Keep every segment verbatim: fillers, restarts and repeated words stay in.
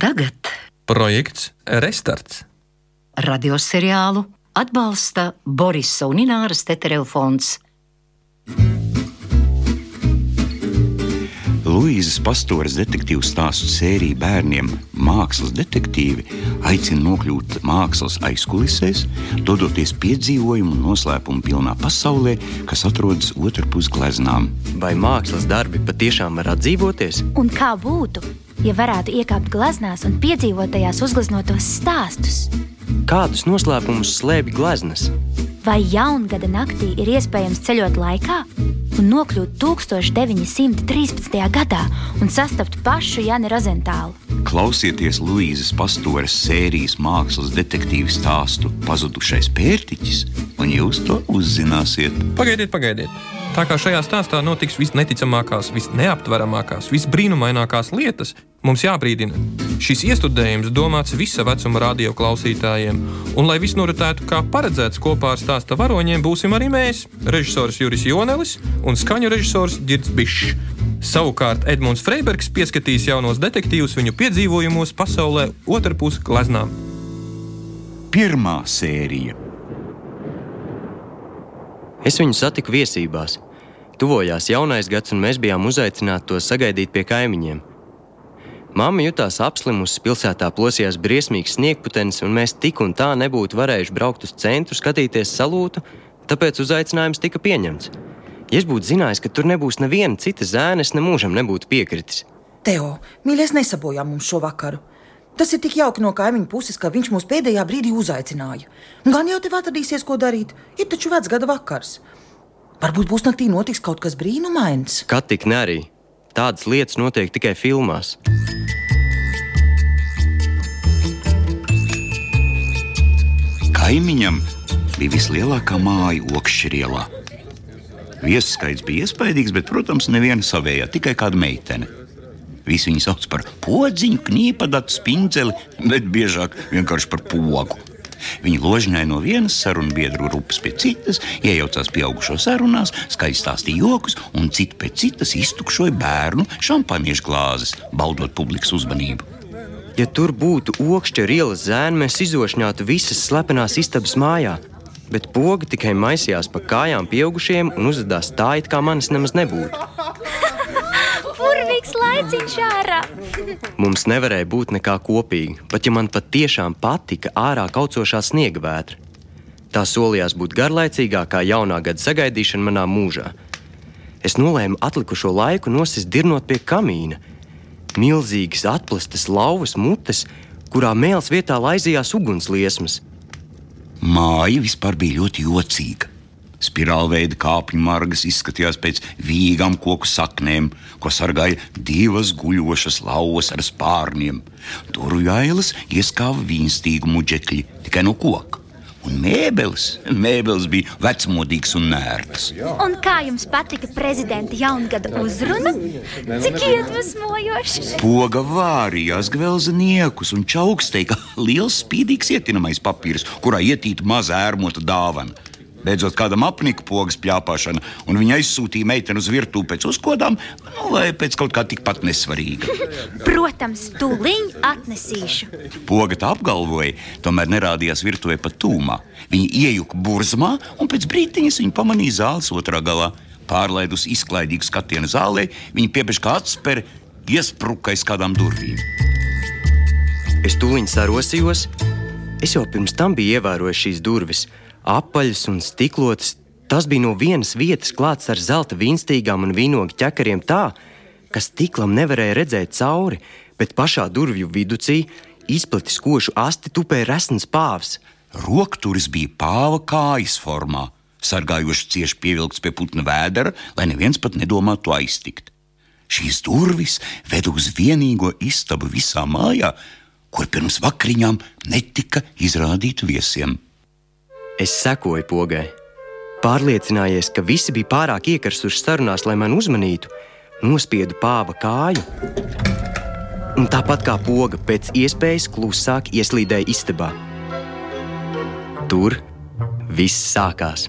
Tagad projekts Restarts. Radioseriālu atbalsta Borisa un Ināras Teterev fonds. Luīzes Pastores detektīvu stāstu sērija bērniem Mākslas detektīvi aicina nokļūt mākslas aizkulisēs, dodoties piedzīvojumu un noslēpumu pilnā pasaulē, kas atrodas otrpus gleznām. Vai mākslas darbi patiešām var atdzīvoties? Un kā būtu, ja varētu iekāpt gleznās un piedzīvot tajās uzgleznotos stāstus? Kādus noslēpumus slēpj gleznas? Vai jaungada naktī ir iespējams ceļot laikā un nokļūt tūkstoš deviņi simti trīspadsmitajā gadā un sastapt pašu Jani Rozentālu? Klausieties Luīzes Pastores sērijas mākslas detektīvu stāstu Pazudušais pērtiķis, un jūs to uzzināsiet. Pagaidiet, pagaidiet. Tā kā šajā stāstā notiks visneticamākās, visneaptveramākās, visbrīnumainākās lietas, mums jābrīdina. Šis iestudējums domāts visa vecuma radio klausītājiem, un lai viss noritētu kā paredzēts kopā ar stāsta varoņiem, būsim arī mēs, režisors Juris Jonelis un skaņu režisors Ģirds Bišs. Savukārt Edmunds Freibergs pieskatīs jaunos detektīvus viņu piedzīvojumos pasaulē otrpus gleznām. Pirmā sērija. Es viņu satiku viesībās. Tuvojās jaunais gads, un mēs bijām uzaicināti tos sagaidīt pie kaimiņiem. Mamma jutās apslimusi, pilsētā plosījās briesmīgs sniegputenis, un mēs tik un tā nebūtu varējuši braukt uz centru, skatīties salūtu, tāpēc uzaicinājums tika pieņemts. Ja es būtu zinājis, ka tur nebūs neviena cita zēna, es nemūžam nebūtu piekritis. Teo, mīļais, nesabojā mums šo vakaru. Tas ir tik jauki no kaimiņu puses, ka viņš mūs pēdējā brīdī uzaicināja. Gan jau tev atradīsies, ko darīt. Ir taču vecgada vakars. Varbūt būs naktī notiks kaut kas brīnumains. Kad tik ne arī. Tādas lietas notiek tikai filmās. Kaimiņam bija vislielākā māja Okšķirielā. Viesu skaits bija iespaidīgs, bet, protams, neviena savējā, tikai kāda meitene. Visi viņu sauc par podziņu, knīpadatu, spindzeli, bet biežāk vienkārši par pogu. Viņi ložņāja no vienas sarunu biedru rupas pie citas, iejaucās pieaugušo sarunās, skaļi stāstīja jokus un citu pēc citas iztukšoja bērnu šampaniešu glāzes, baudot publikas uzmanību. Ja tur būtu Okšķa ielas zēni, mēs izošņātu visas slepenās istabas mājā, bet poga tikai maisījās pa kājām pieaugušiem un uzvedās tā, it kā manis nemaz nebūtu. Purvīgs laiciņš ārā! Mums nevarēja būt nekā kopīga, pat ja man pat tiešām patika ārā kaucošā sniega vētra. Tā solījās būt garlaicīgākā jaunā gada sagaidīšana manā mūžā. Es nolēmu atlikušo laiku nosist dirnot pie kamīna. Milzīgas atplastas lauvas mutes, kurā mēls vietā laizījās ugunsliesmas. Māja vispār bija ļoti jocīga. Spirālveida kāpņu margas izskatījās pēc vīgām koku saknēm, ko sargāja divas guļošas lauvas ar spārniem. Durvju ailas ieskāva vīnstīgu muģekļi, tikai no koka. Un mēbeles, mēbeles bija vecmodīgas un nērtas. Un kā jums patika prezidenta jaungada uzruna? Cik iedvesmojoši! Poga vārījās gvelzeniekus un čaukstēja, kā liels spīdīgs ietinamais papīrs, kurā ietīta maza ērmota dāvana. Beidzot kādam apnika pogas pļāpāšana, un viņa aizsūtīja meiteni uz virtuvi pēc uzkodām, nu, vai pēc kaut kā tikpat nesvarīga. Protams, tūliņ atnesīšu. Poga tā apgalvoja, tomēr nerādījās virtuvē pat tūmā. Viņa iejuka burzmā, un pēc brītiņas viņa pamanīja zāles otrā galā. Pārlaidus izklaidīgu skatienu zālē, viņa piebež kā atspere, iespruka aiz kādām durvīm. Es tūliņ sarosījos. Es jau pirms tam biju ievērojis šīs durvis. Apaļas un stiklotas, tas bija no vienas vietas klāts ar zelta vīnstīgām un vīnogu ķekariem tā, ka stiklam nevarēja redzēt cauri, bet pašā durvju viducī izplatis košu asti tupēja resns pāvs. Rokturis bija pāva kājas formā, sargājoši cieši pievilkts pie putna vēdera, lai neviens pat nedomātu to aiztikt. Šīs durvis veda uz vienīgo istabu visā mājā, kur pirms vakariņām netika izrādīta viesiem. Es sekoju pogai. Pārliecinājies, ka visi bija pārāk iekarsuši sarunās, lai man uzmanītu, nospiedu pāva kāju. Un tāpat kā poga pēc iespējas klusāk ieslīdēja istabā. Tur viss sākās.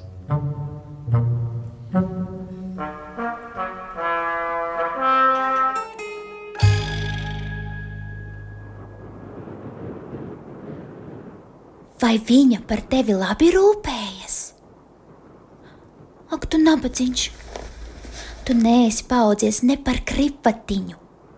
Vai viņa par tevi labi rūpējas? Ak, tu nabadziņš, tu neesi paaudzies ne par kripatiņu.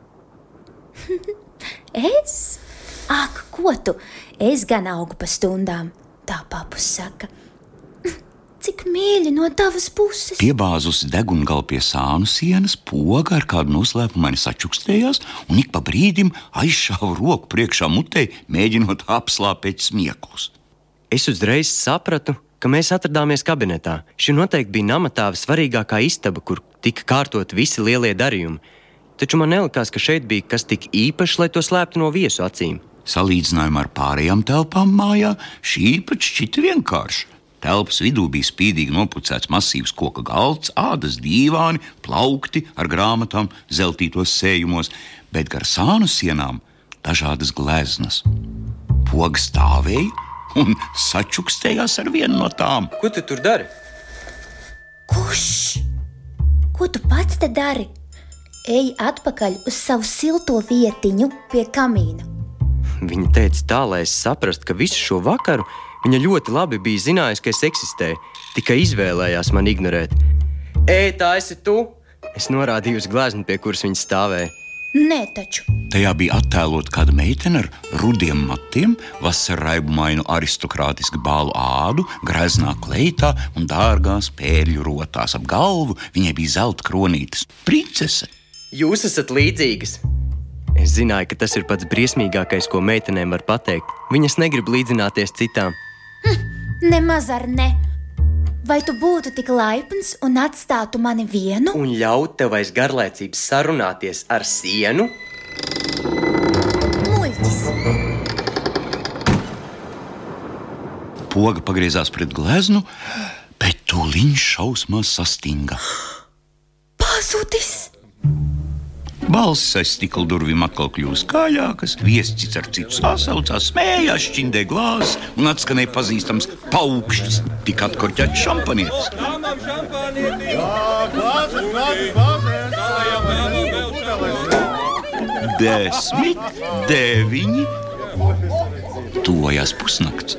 Es? Ak, ko tu? Es gan augu pa stundām, tā papus saka. Cik mīļi no tavas puses. Piebāzus degungalu pie sānu sienas, Poga ar kādu noslēpumaini sačukstējās un ik pa brīdim aizšāva roku priekšā mutei, mēģinot apslāpēt smieklus. Es uzreiz sapratu, ka mēs atradāmies kabinetā. Šī noteikti bija namatāva svarīgākā istaba, kur tika kārtot visi lielie darījumi. Taču man nelikās, ka šeit bija kas tik īpašs, lai to slēptu no viesu acīm. Salīdzinājumā ar pārējām telpām mājā, šī pat šķita vienkārši. Telpas vidū bija spīdīgi nopucēts masīvs koka galds, ādas dīvāni, plaukti ar grāmatām zeltītos sējumos, bet gar sānu sienām dažādas gleznas. Poga stāvēja un sačukstējās ar vienu no tām. Ko tu tur dari? Kurš? Ko tu pats te dari? Ej atpakaļ uz savu silto vietiņu pie kamīna. Viņa teica tā, lai es saprastu, ka visu šo vakaru viņa ļoti labi bija zinājusi, ka es eksistēju, tikai izvēlējās man ignorēt. Ej, tā esi tu! Es norādīju uz gleznu, pie kuras viņa stāvēja. Nē, taču. Tajā bija attēlot kāda meitene ar rudiem matiem, vasarraibumainu aristokrātisku bālu ādu, greznā kleitā un dārgās pērļu rotās. Ap galvu viņai bija zelta kronītes. Princese! Jūs esat līdzīgas! Es zināju, ka tas ir pats briesmīgākais, ko meitenēm var pateikt. Viņas negrib līdzināties citām. Hm, nemaz ar ne. Vai tu būtu tik laipns un atstātu mani vienu? Un ļaut tev aiz garlaicības sarunāties ar sienu? Muļķis! Poga pagriezās pret gleznu, bet tūliņš šausmās sastinga. Pazudis! Balsis aiz stikla durvīm atkal kļuva skaļākas, viesis ar citu sasaucās, smējās, šķindēja glāzes un atskanēja pazīstams paukšķis, tik atkorķēts šampanietis. Desmit, deviņi, tuvojās pusnakts.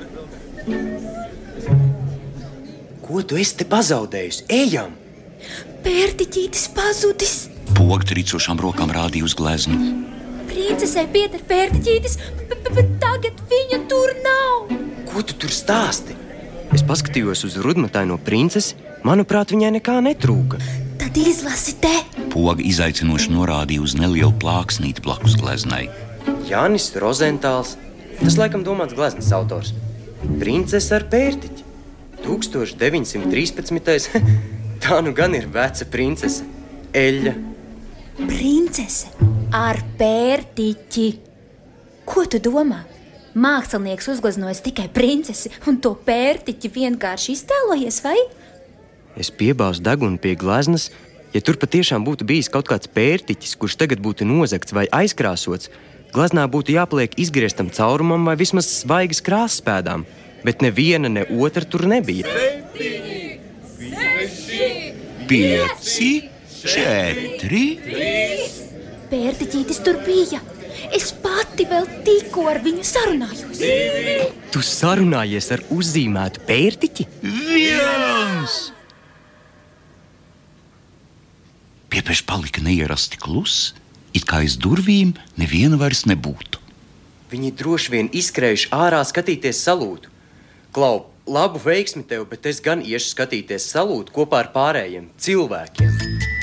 Ko tu esi te pazaudējusi? Ejam! Pērtiķītis pazudis! Poga tricošām rokām rādīja uz gleznu. Princesei pieder pērtiķītis, bet tagad viņa tur nav. Ko tu tur stāsti? Es paskatījos uz rudmataino princesi, manuprāt, viņai nekā netrūka. Tad izlasi te. Poga izaicinoši norādīja uz nelielu plāksnīti blakus gleznai. Jānis Rozentāls, tas laikam domāts gleznas autors. Princese ar pērtiķi. tūkstoš deviņsimt trīspadsmitais Tā nu gan ir veca princese. Eļļa. Princese ar pērtiķi. Ko tu domā? Mākslinieks uzgleznojis tikai princesi un to pērtiķi vienkārši iztēlojies, vai? Es piebāzu degunu pie gleznas. Ja tur patiešām būtu bijis kaut kāds pērtiķis, kurš tagad būtu nozagts vai aizkrāsots, gleznā būtu jāpaliek izgrieztam caurumam vai vismaz svaigas krāsas pēdām, bet neviena, ne otra tur nebija. Septiņi, seši, pieci, četri, trīs. Pērtiķītis tur bija. Es pati vēl tikko ar viņu sarunājos. divi. Tu sarunājies ar uzzīmētu pērtiķi? Viens! Piepeš palika neierasti kluss, it kā aiz durvīm neviena vairs nebūtu. Viņi droši vien izskrējuši ārā skatīties salūtu. Klau, labu veiksmi tev, bet es gan iešu skatīties salūtu kopā ar pārējiem cilvēkiem.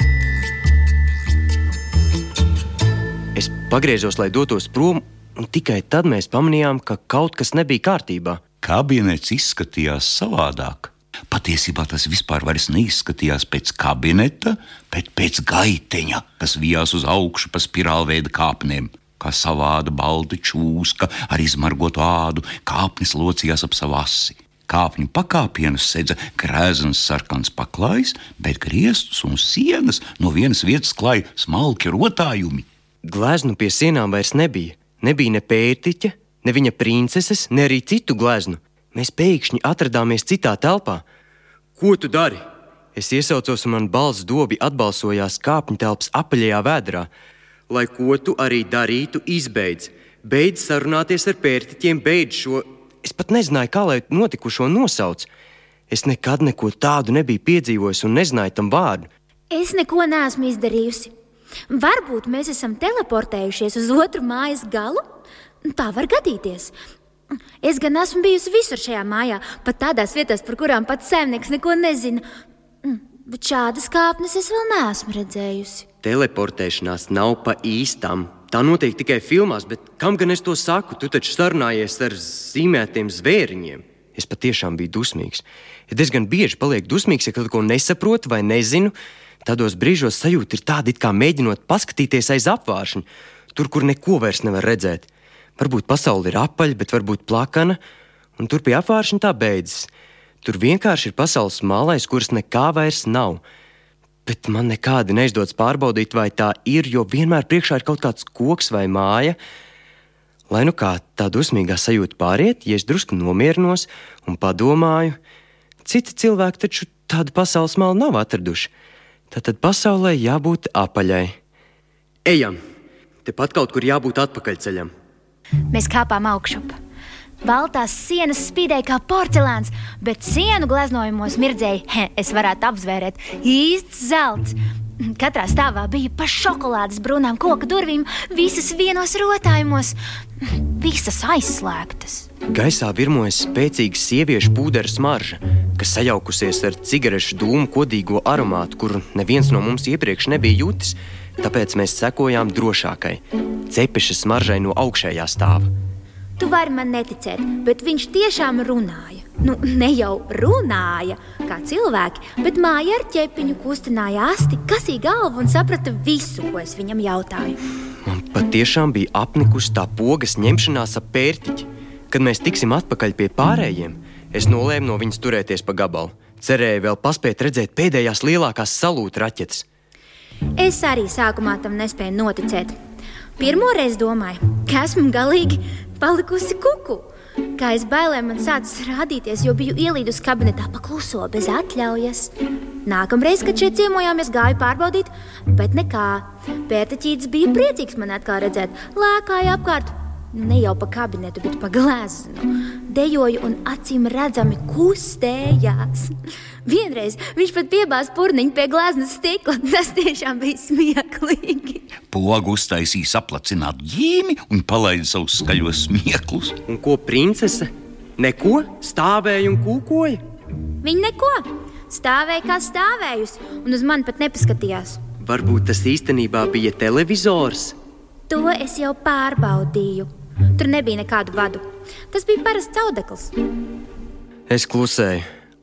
Es pagriezos, lai dotos prom, un tikai tad mēs pamanījām, ka kaut kas nebija kārtībā. Kabinets izskatījās savādāk. Patiesībā tas vispār vairs neizskatījās pēc kabineta, bet pēc gaiteņa, kas vijās uz augšu pa spirālveida kāpnēm. Kā savāda balta čūska ar izmargotu ādu, kāpnis locījās ap savu asi. Kāpņu pakāpienus sedza grēzens sarkans paklājs, bet griestus un sienas no vienas vietas klāja smalki rotājumi. Gleznu pie sienām vairs nebija. Nebija ne pērtiķa, ne viņa princeses, ne arī citu gleznu. Mēs pēkšņi atradāmies citā telpā. Ko tu dari? Es iesaucos un man balss dobi atbalsojās kāpņu telpas apaļajā vēdrā. Lai ko tu arī darītu, izbeidz. Beidz sarunāties ar pērtiķiem, beidz šo Es pat nezināju, kā lai notikušo nosauc. Es nekad neko tādu nebiju piedzīvojis un nezināju tam vārdu. Es neko neesmu izdarījusi. Varbūt mēs esam teleportējušies uz otru mājas galu? Tā var gadīties. Es gan esmu bijusi visur šajā mājā, pat tādās vietās, par kurām pats saimnieks neko nezina. Bet šādas kāpnes es vēl neesmu redzējusi. Teleportēšanās nav pa īstam. Tā notiek tikai filmās, bet kam gan es to saku? Tu taču sarunājies ar zīmētiem zvēriņiem. Es patiešām biju dusmīgs. Es diezgan bieži palieku dusmīgs, ja kaut ko nesaprotu vai nezinu. Tādos brīžos sajūta ir tāda, it kā mēģinot paskatīties aiz apvāršņa, tur, kur neko vairs nevar redzēt. Varbūt pasaule ir apaļa, bet varbūt plakana, un tur pie apvāršņa tā beidzas. Tur vienkārši ir pasaules malais, kuras nekā vairs nav. Bet man nekādi neizdodas pārbaudīt, vai tā ir, jo vienmēr priekšā ir kaut kāds koks vai māja. Lai nu kā tā dusmīgā sajūta pāriet, ja es drusku nomierinos un padomāju, citi cilvēki taču tādu pasaules malu nav atraduši. Tātad pasaulē jābūt apaļai. Ejam! Tepat kaut kur jābūt atpakaļceļam. Mēs kāpām augšup. Baltās sienas spīdēja kā porcelāns, bet sienu gleznojumos mirdzēja, he, es varētu apzvērēt, īsts zelts. Katrā stāvā bija pa šokolādes brūnām koka durvīm, visas vienos rotājumos, visas aizslēgtas. Gaisā virmojas spēcīga sieviešu pūdera smarža, kas sajaukusies ar cigarešu dūmu kodīgo aromātu, kuru neviens no mums iepriekš nebija jutis, tāpēc mēs sekojām drošākai, cepeša smaržai no augšējā stāva. Tu vari man neticēt, bet viņš tiešām runāja. Nu, ne jau runāja, kā cilvēki, bet māja ar ķepiņu kustināja asti, kasīja galvu un saprata visu, ko es viņam jautāju. Man patiešām bija apnikusi tā pogas ņemšanās ap pērtiķi. Kad mēs tiksim atpakaļ pie pārējiem, es nolēmu no viņas turēties pa gabalu. Cerēju vēl paspēt redzēt pēdējās lielākās salūta raķetes. Es arī sākumā tam nespēju noticēt. Pirmoreiz domāju, ka esmu galīgi palikusi kuku. Kā es bailēm man sācis rādīties, jo biju ielīdus kabinetā pakluso bez atļaujas. Nākamreiz, kad šeit ciemojāmies, gāju pārbaudīt, bet nekā. Pērtiķītis bija priecīgs man atkal redzēt, lēkāja apkārt. Ne jau pa kabinetu, bet pa gleznu. Dejoju un acīm redzami kustējās. Vienreiz viņš pat piebāz purniņu pie gleznas stikla. Tas tiešām bija smieklīgi. Pogu uztaisīja saplacināt ģīmi un palaida savus skaļos smieklus. Un ko princese? Neko? Stāvēja un kūkoja? Viņa neko. Stāvēja kā stāvējusi un uz mani pat nepaskatījās. Varbūt tas īstenībā bija televizors? To es jau pārbaudīju. Tur nebija nekādu vadu. Tas bija parasts audekls. Es klusēju.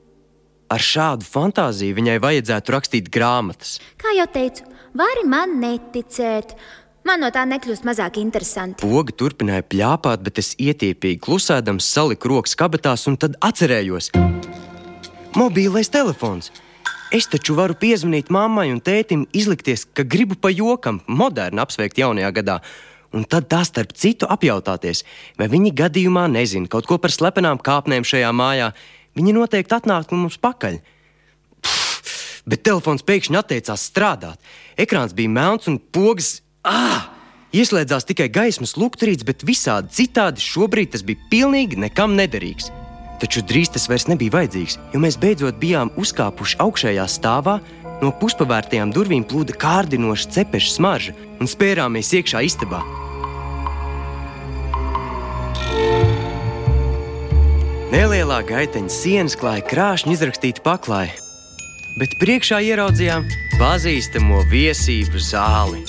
Ar šādu fantāziju viņai vajadzētu rakstīt grāmatas. Kā jau teicu, vari man neticēt. Man no tā nekļūst mazāk interesanti. Poga turpināja pļāpāt, bet es ietiepīgi klusēdams saliku rokas kabatās un tad atcerējos. Mobīlais telefons. Es taču varu piezvanīt mammai un tētim, izlikties, ka gribu pa jokam moderni apsveikt jaunajā gadā. Un tad tā starp citu apjautāties, vai viņi gadījumā nezina kaut ko par slepenām kāpnēm šajā mājā. Viņi noteikti atnāk mums pakaļ. Pff, bet telefons pēkšņi atteicās strādāt. Ekrāns bija melns un pogas... Ā! Ieslēdzās tikai gaismas lukturīts, bet visādi citādi šobrīd tas bija pilnīgi nekam nederīgs. Taču drīz tas vairs nebija vajadzīgs, jo mēs beidzot bijām uzkāpuši augšējā stāvā, no puspavērtajām durvīm plūda kārdinoša cepeša smarža un spērāmies iekšā istabā. Nelielā gaiteņa sienas klāja krāšņi izrakstīta paklāja, bet priekšā ieraudzījām pazīstamo viesību zāli.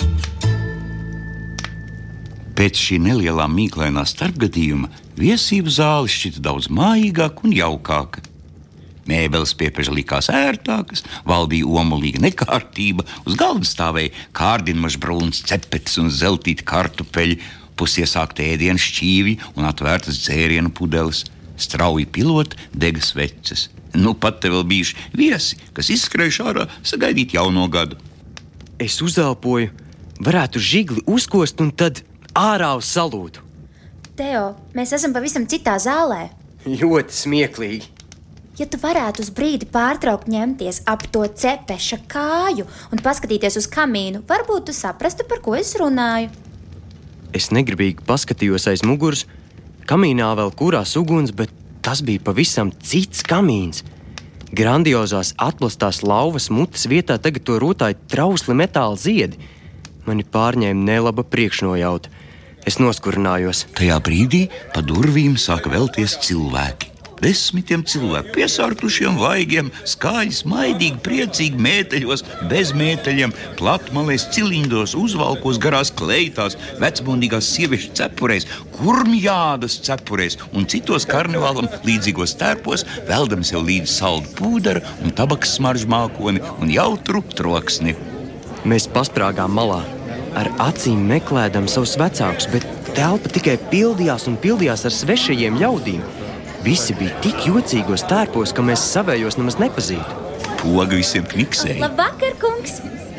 Pēc šī nelielā mīklainā starpgadījuma viesību zāle šķita daudz mājīgāka un jaukāka. Mēbeles piepeži likās ērtākas, valdīja omulīga nekārtība, uz galda stāvēja kārdinmažs brūns cepetis un zeltīti kartupeļi, pusiesākta ēdienu šķīvi un atvērtas dzērienu pudeles, strauji pilot dega sveces. Nu pat te vēl bijuši viesi, kas izskrējuši ārā sagaidīt jauno gadu. Es uzelpoju, varētu žigli uzkost un tad ārā uz salūtu. Teo, mēs esam pavisam citā zālē. Ļoti smieklīgi. Ja tu varētu uz brīdi pārtraukt ņemties ap to cepeša kāju un paskatīties uz kamīnu, varbūt tu saprastu, par ko es runāju. Es negribīgi paskatījos aiz muguras, Kamīnā vēl kurās uguns, bet tas bija pavisam cits kamīns. Grandiozās atplastās lauvas mutes vietā tagad to rotāja trausli metāla ziedi. Mani pārņēma nelaba priekšnojauta. Es noskurinājos. Tajā brīdī pa durvīm sāka velties cilvēki. Desmitiem cilvēku, piesārtušiem vaigiem, skaļi, smaidīgi, priecīgi mēteļos, bez mēteļiem, platmalēs, cilindos, uzvalkos, garās kleitās, vecmodīgās sieviešu cepurēs, kurmjādas cepurēs un citos karnevālam līdzīgos tērpos, veldam sev līdzi saldu pūdera un tabakas smaržu mākoni un jautru troksni. Mēs pasprāgām malā, ar acīm meklēdam savus vecākus, bet telpa tikai pildījās un pildījās ar svešajiem ļaudīm. Visi bija tik jocīgos tērpos, ka mēs savējos nemaz nepazītu. Poga visiem kniksēja. Labvakar, kungs!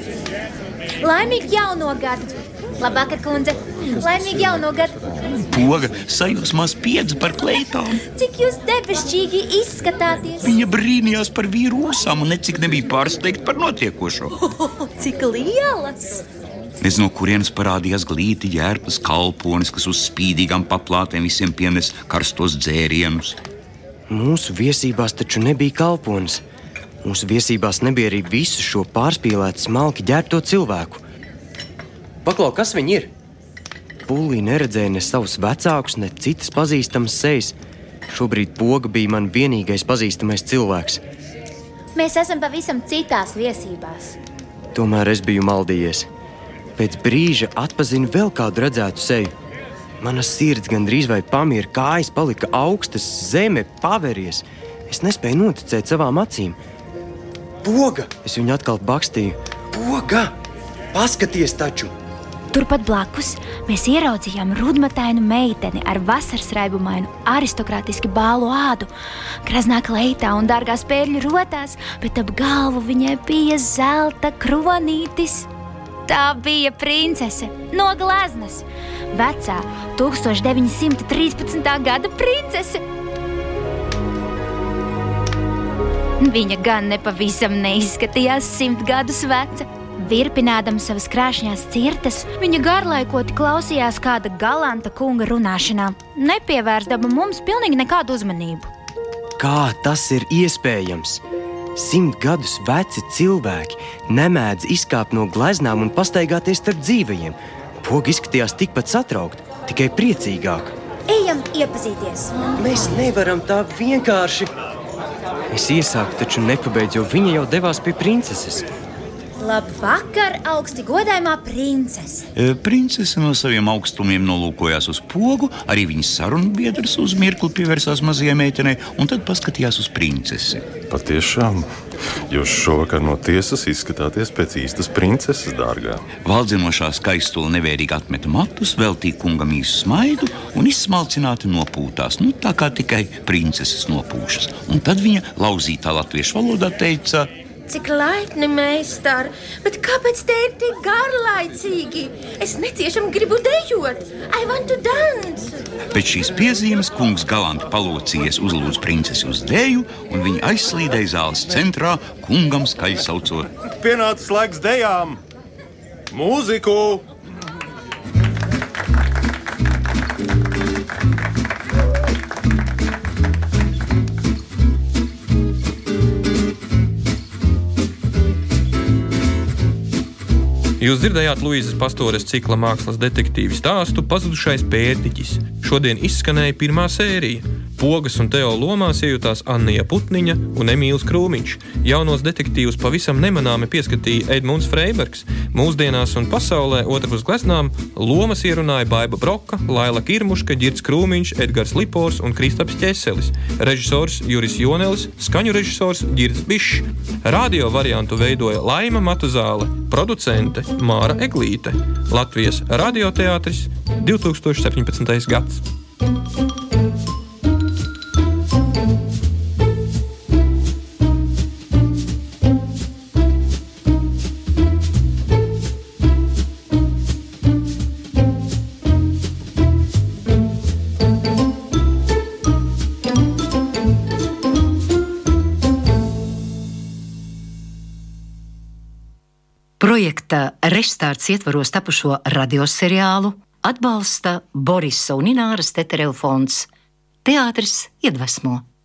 Laimīgi jauno gadu! Labvakar, kundze! Laimīgi jauno gadu! Poga sajūsmās piedza par kleitām. Cik jūs debešķīgi izskatāties! Viņa brīnījās par vīru ūsām un necik nebija pārsteigta par notiekošo. Oh, cik lielas! Nez no kurienes parādījās glīti ģērbtas kalpones, kas uz spīdīgām paplātēm visiem pienes karstos dzērienus. Mūsu viesībās taču nebija kalpones. Mūsu viesībās nebija arī visu šo pārspīlētu smalki ģērbto cilvēku. Paklau, kas viņi ir? Pūlī neredzēja ne savus vecākus, ne citas pazīstamas sejas. Šobrīd Poga bija man vienīgais pazīstamais cilvēks. Mēs esam pavisam citās viesībās. Tomēr es biju maldījies. Pēc brīža atpazinu vēl kādu redzētu seju. Mana sirds gandrīz vai pamīra, kājas palika augstas, zeme paveries. Es nespēju noticēt savām acīm. Poga! Es viņu atkal bakstīju. Poga! Paskaties taču! Turpat blakus mēs ieraudzījām rudmatainu meiteni ar vasarsraibumainu, aristokrātiski bālu ādu, graznā kleitā un dārgās pērļu rotās, bet ap galvu viņai bija zelta kronītis. Tā bija princese no gleznas, vecā tūkstoš deviņi simti trīspadsmitā gada princese. Viņa gan nepavisam neizskatījās simt gadus veca. Virpinādam savas krāšņās cirtas, viņa garlaikoti klausījās kāda galanta kunga runāšanā, nepievērsdama mums pilnīgi nekādu uzmanību. Kā tas ir iespējams? Simt gadus veci cilvēki nemēdz izkāpt no gleznām un pastaigāties starp dzīvajiem. Poga izskatījās tikpat satraukta, tikai priecīgāk. Ejam iepazīties. Mēs nevaram tā vienkārši. Es iesāku, taču nepabeidzu, jo viņa jau devās pie princeses. Labvakar, augsti godājumā princese. E, princese no saviem augstumiem nolūkojās uz Pogu, arī viņas sarunbiedrs uz mirkli pievērsās mazajai meitenei un tad paskatījās uz princesi. Patiešām, jūs šovakar no tiesas izskatāties pēc īstas princeses, dārgā. Valdzinošā skaistule nevērīgi atmeta matus, veltīja kungam īsu smaidu un izsmalcināti nopūtās, nu tā kā tikai princeses nopūšas. Un tad viņa lauzītā latviešu valodā teica: Cik laipni, meistar, bet kāpēc te ir tik garlaicīgi? Es neciešam gribu dejot. I want to dance. Pēc šīs piezīmes kungs galanti palocījies uzlūdz princesi uz deju, un viņa aizslīdēja zāles centrā, kungam skaļi saucot: Pienācis laiks dejām! Mūziku! Jūs dzirdējāt Luīzes Pastores cikla mākslas detektīvi stāstu Pazudušais pērtiķis. Šodien izskanēja pirmā sērija. Pogas un Teo lomās iejutās Annija Putniņa un Emīls Krūmiņš. Jaunos detektīvus pavisam nemanāmi pieskatīja Edmunds Freibergs. Mūsdienās un pasaulē otrpus gleznām lomas ierunāja Baiba Broka, Laila Kirmuška, Ģirds Krūmiņš, Edgars Lipors un Kristaps Ķeselis. Režisors Juris Jonelis, skaņu režisors Ģirds Bišs. Radio variantu veidoja Laima Matuzāle, producente Māra Eglīte. Latvijas radioteātris divi tūkstoši septiņpadsmitais gads. Projekta Restarts ietvaros tapušo radioseriālu atbalsta Borisa un Ināras Teterevu fonds. Teātris iedvesmo.